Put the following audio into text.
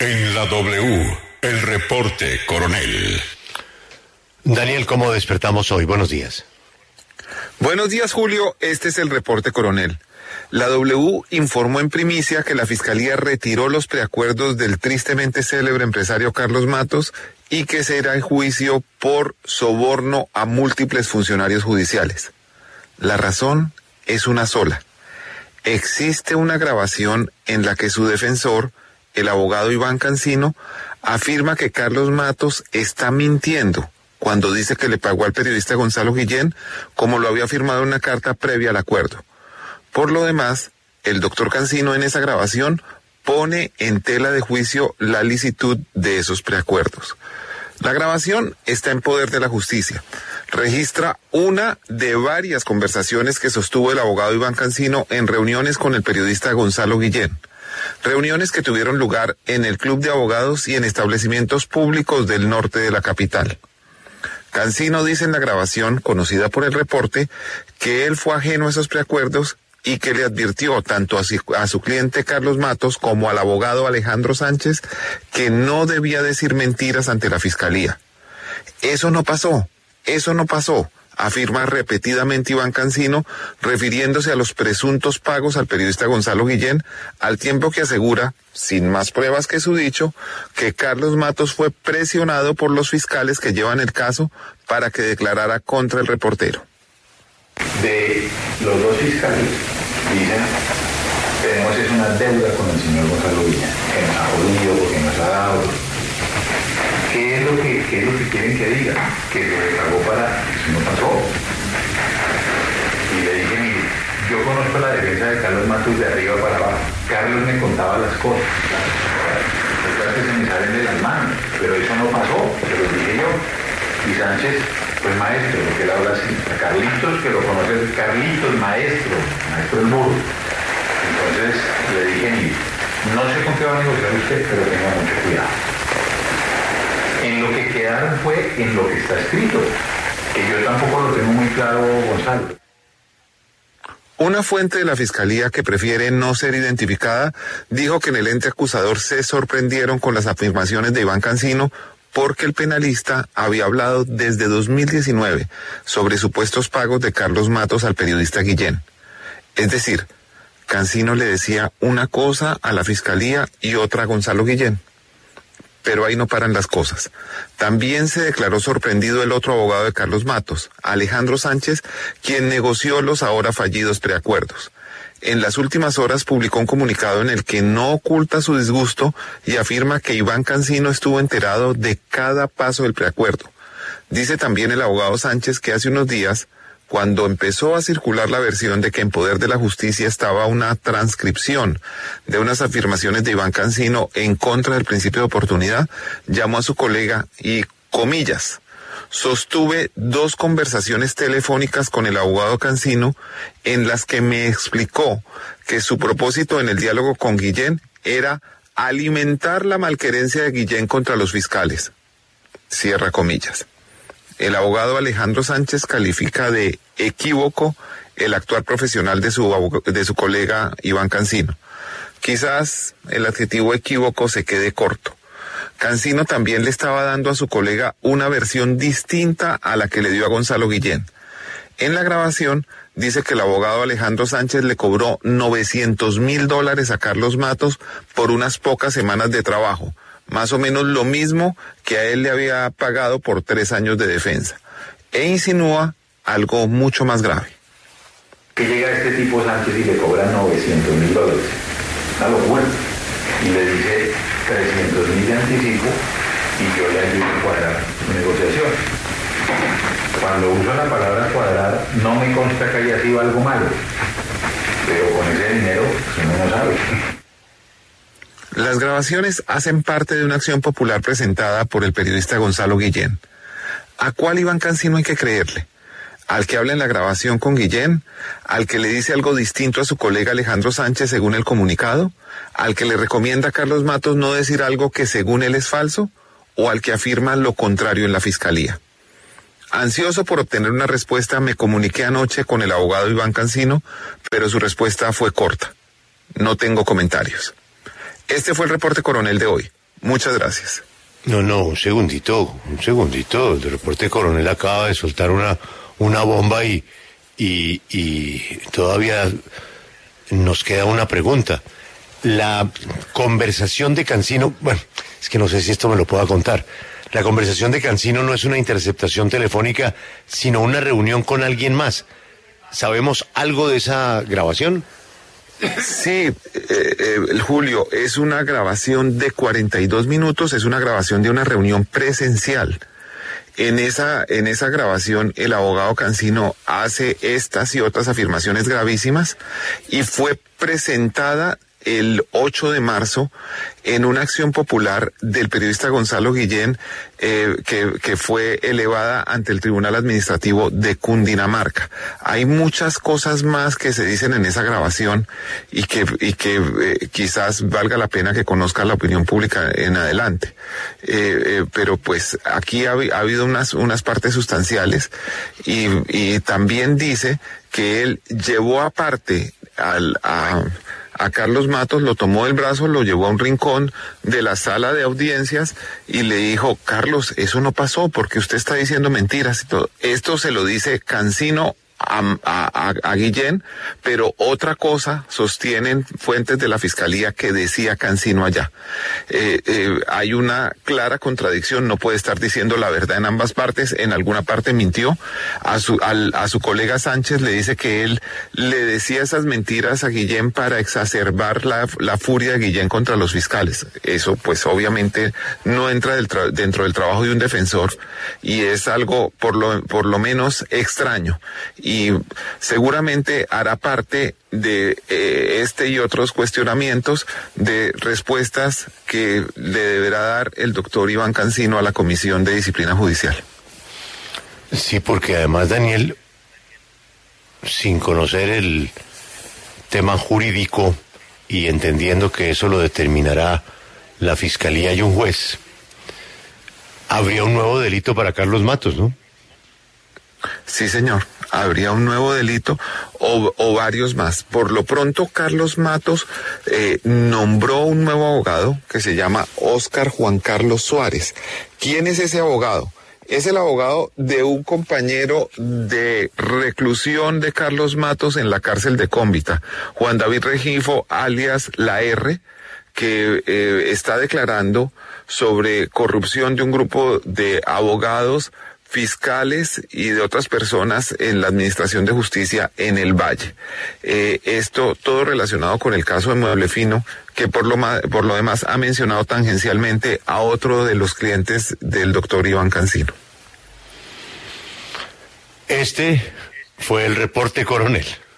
En la W, el reporte coronel. Daniel, ¿cómo despertamos hoy? Buenos días. Buenos días, Julio. Este es el reporte coronel. La W informó en primicia que la Fiscalía retiró los preacuerdos del tristemente célebre empresario Carlos Matos y que será en juicio por soborno a múltiples funcionarios judiciales. La razón es una sola. Existe una grabación en la que su defensor, el abogado Iván Cancino, afirma que Carlos Matos está mintiendo cuando dice que le pagó al periodista Gonzalo Guillén, como lo había afirmado en una carta previa al acuerdo. Por lo demás, el doctor Cancino en esa grabación pone en tela de juicio la licitud de esos preacuerdos. La grabación está en poder de la justicia. Registra una de varias conversaciones que sostuvo el abogado Iván Cancino en reuniones con el periodista Gonzalo Guillén. Reuniones que tuvieron lugar en el Club de Abogados y en establecimientos públicos del norte de la capital. Cancino dice en la grabación, conocida por el reporte, que él fue ajeno a esos preacuerdos y que le advirtió tanto a su cliente Carlos Matos como al abogado Alejandro Sánchez que no debía decir mentiras ante la Fiscalía. Eso no pasó, afirma repetidamente Iván Cancino, refiriéndose a los presuntos pagos al periodista Gonzalo Guillén, al tiempo que asegura, sin más pruebas que su dicho, que Carlos Matos fue presionado por los fiscales que llevan el caso para que declarara contra el reportero. De los dos fiscales dicen, tenemos es una deuda con el señor Gonzalo Guillén, que nos ha jodido, porque nos ha dado. ¿Qué es lo que quieren que diga? Que lo pagó para... Eso no pasó. Y le dije, mire, yo conozco la defensa de Carlos Matos de arriba para abajo. Carlos me contaba las cosas. Las cosas que se me salen de las manos. Pero eso no pasó, se lo dije yo. Y Sánchez, pues maestro, porque él habla así. A Carlitos, que lo conoce, Carlitos, maestro del burro. Entonces le dije, mire, no sé con qué va a negociar usted, pero tenga mucho cuidado. En lo que quedaron fue en lo que está escrito, que yo tampoco lo tengo muy claro, Gonzalo. Una fuente de la Fiscalía que prefiere no ser identificada dijo que en el ente acusador se sorprendieron con las afirmaciones de Iván Cancino porque el penalista había hablado desde 2019 sobre supuestos pagos de Carlos Matos al periodista Guillén. Es decir, Cancino le decía una cosa a la Fiscalía y otra a Gonzalo Guillén. Pero ahí no paran las cosas. También se declaró sorprendido el otro abogado de Carlos Matos, Alejandro Sánchez, quien negoció los ahora fallidos preacuerdos. En las últimas horas publicó un comunicado en el que no oculta su disgusto y afirma que Iván Cancino estuvo enterado de cada paso del preacuerdo. Dice también el abogado Sánchez que hace unos días, cuando empezó a circular la versión de que en poder de la justicia estaba una transcripción de unas afirmaciones de Iván Cancino en contra del principio de oportunidad, llamó a su colega y, comillas, sostuve 2 conversaciones telefónicas con el abogado Cancino en las que me explicó que su propósito en el diálogo con Guillén era alimentar la malquerencia de Guillén contra los fiscales. Cierra comillas. El abogado Alejandro Sánchez califica de equívoco el actuar profesional de su colega Iván Cancino. Quizás el adjetivo equívoco se quede corto. Cancino también le estaba dando a su colega una versión distinta a la que le dio a Gonzalo Guillén. En la grabación dice que el abogado Alejandro Sánchez le cobró $900,000 a Carlos Matos por unas pocas semanas de trabajo, más o menos lo mismo que a él le había pagado por 3 años de defensa, e insinúa algo mucho más grave. Que llega este tipo Sánchez y le cobra $900,000, una locura, y le dice 300,000 de anticipo y yo le ayudo a cuadrar su negociación. Cuando uso la palabra cuadrar, no me consta que haya sido algo malo, pero con ese dinero uno no sabe. Las grabaciones hacen parte de una acción popular presentada por el periodista Gonzalo Guillén. ¿A cuál Iván Cancino hay que creerle? ¿Al que habla en la grabación con Guillén? ¿Al que le dice algo distinto a su colega Alejandro Sánchez según el comunicado? ¿Al que le recomienda a Carlos Matos no decir algo que según él es falso? ¿O al que afirma lo contrario en la Fiscalía? Ansioso por obtener una respuesta, me comuniqué anoche con el abogado Iván Cancino, pero su respuesta fue corta. No tengo comentarios. Este fue el reporte coronel de hoy. Muchas gracias. No, un segundito. El reporte coronel acaba de soltar una bomba y todavía nos queda una pregunta. La conversación de Cancino, bueno, es que no sé si esto me lo pueda contar. La conversación de Cancino no es una interceptación telefónica, sino una reunión con alguien más. ¿Sabemos algo de esa grabación? Sí, Julio, es una grabación de 42 minutos, es una grabación de una reunión presencial. En esa grabación el abogado Cancino hace estas y otras afirmaciones gravísimas y fue presentada el 8 de marzo en una acción popular del periodista Gonzalo Guillén que fue elevada ante el Tribunal Administrativo de Cundinamarca. Hay muchas cosas más que se dicen en esa grabación y que quizás valga la pena que conozca la opinión pública en adelante. Pero pues aquí ha habido unas partes sustanciales y también dice que él llevó aparte a Carlos Matos, lo tomó del brazo, lo llevó a un rincón de la sala de audiencias y le dijo: Carlos, eso no pasó porque usted está diciendo mentiras y todo. Esto se lo dice Cancino a Guillén, pero otra cosa sostienen fuentes de la Fiscalía que decía Cancino allá. Hay una clara contradicción, no puede estar diciendo la verdad en ambas partes, en alguna parte mintió. A su colega Sánchez le dice que él le decía esas mentiras a Guillén para exacerbar la furia de Guillén contra los fiscales. Eso pues obviamente no entra dentro del trabajo de un defensor y es algo por lo menos extraño. Y seguramente hará parte de este y otros cuestionamientos de respuestas que le deberá dar el doctor Iván Cancino a la Comisión de Disciplina Judicial. Sí, porque además, Daniel, sin conocer el tema jurídico y entendiendo que eso lo determinará la Fiscalía y un juez, habría un nuevo delito para Carlos Matos, ¿no? Sí, señor. Habría un nuevo delito o varios más. Por lo pronto, Carlos Matos nombró un nuevo abogado que se llama Óscar Juan Carlos Suárez. ¿Quién es ese abogado? Es el abogado de un compañero de reclusión de Carlos Matos en la cárcel de Cómbita, Juan David Regifo, alias La R, que está declarando sobre corrupción de un grupo de abogados, fiscales y de otras personas en la Administración de Justicia en el Valle. Esto todo relacionado con el caso de Mueble Fino, que por lo demás ha mencionado tangencialmente a otro de los clientes del doctor Iván Cancino. Este fue el reporte coronel.